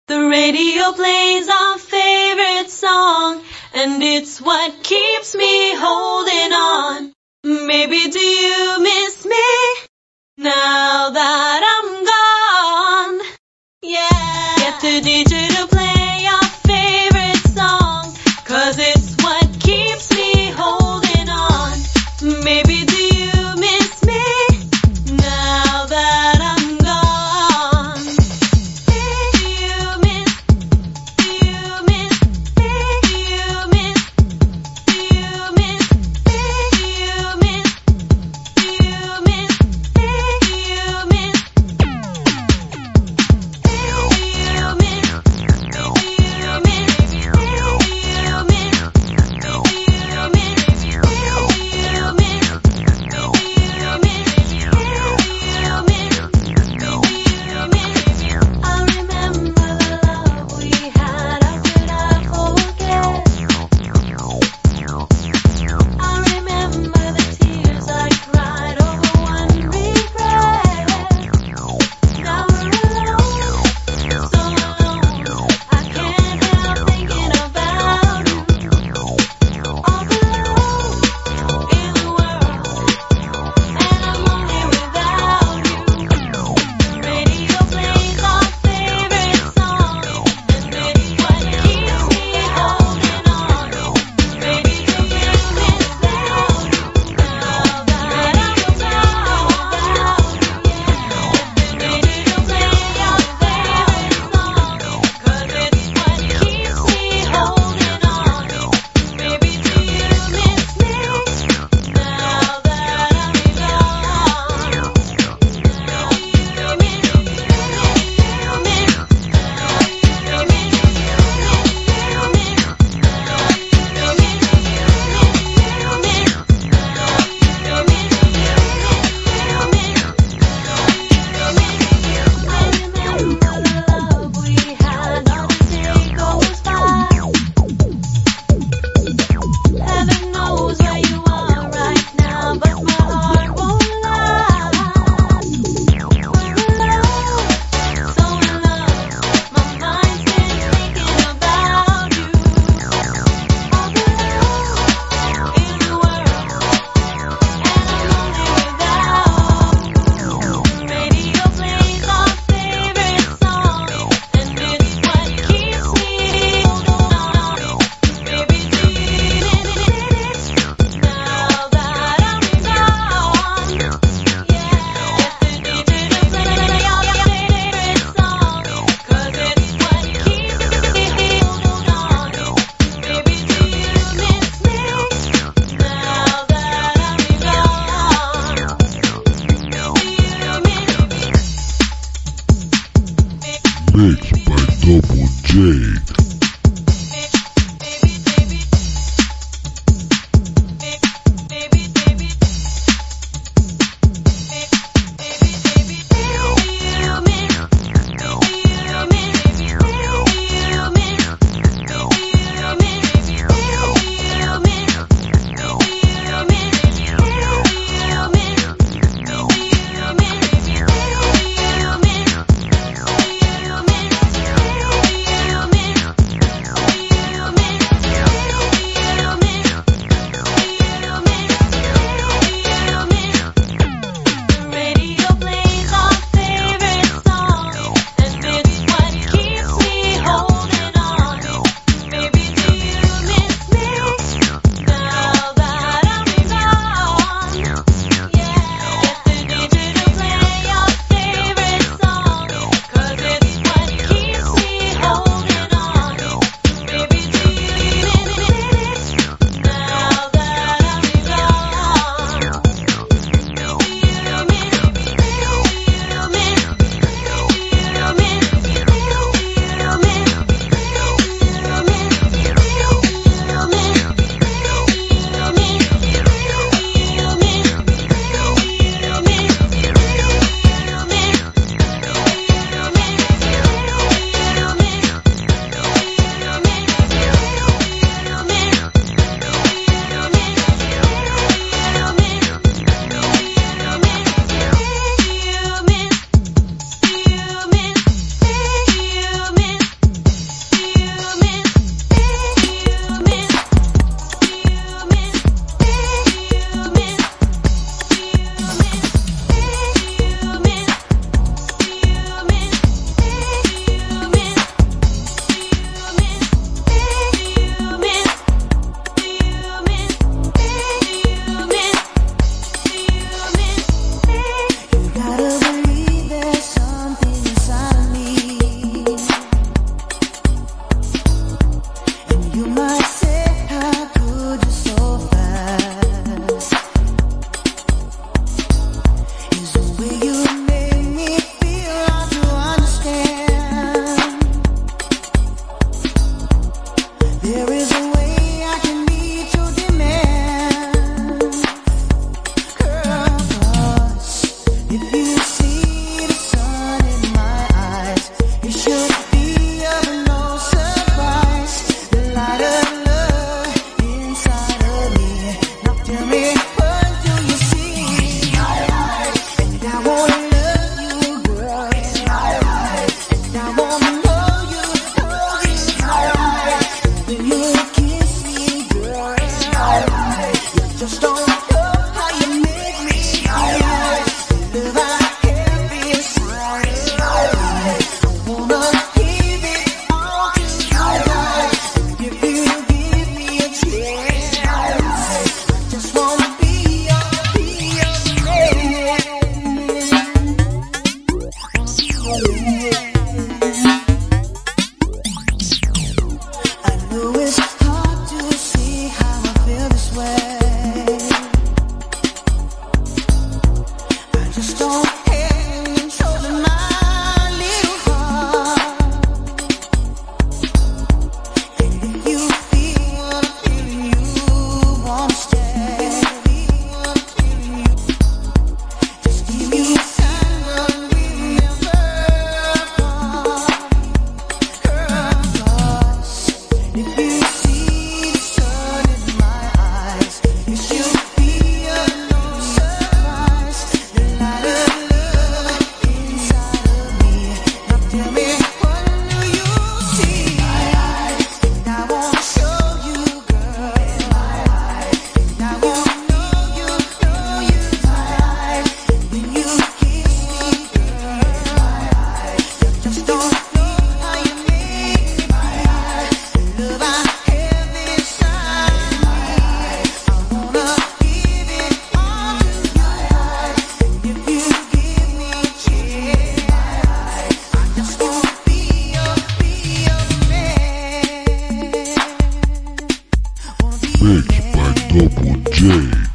The radio plays our favorite song, and it's what keeps me holding on. Maybe do you miss me now that I'm gone? Yeah. Get the DJ to play your favorite song, 'cause it's what keeps me holding on. Maybe do you miss me now that I'm gone? Do you miss, do you miss, do you miss, do you miss, do you miss, do you miss, do you miss, I remember the love we had, how could I forget? I remember the tears I cried over one regret. Now we're alone, so alone, I can't help thinking about you. All alone in the world, and I'm only without you. The radio plays our favorite song, and it's what keeps me holding on. Maybe do you miss me now that I'm gone? The radio play your favorite song, 'cause it's what keeps me holding on. Maybe do you miss me now that I'm gone? I remember the love we had, all the day goes by. Heaven knows where you are right now, but my heart won't lie. We're alone, so in love, my mind's been thinking about you. All alone in the world, and I'm only without you. Radio plays our favorite song, and it's what keeps me holding on. Maybe do you miss now that I'm gone? Yeah. Get the DJ to play your favorite song, 'cause it's what keeps me holding on. Maybe do you miss me now that I'm gone? Mixed by Double J. Mixed by Double J.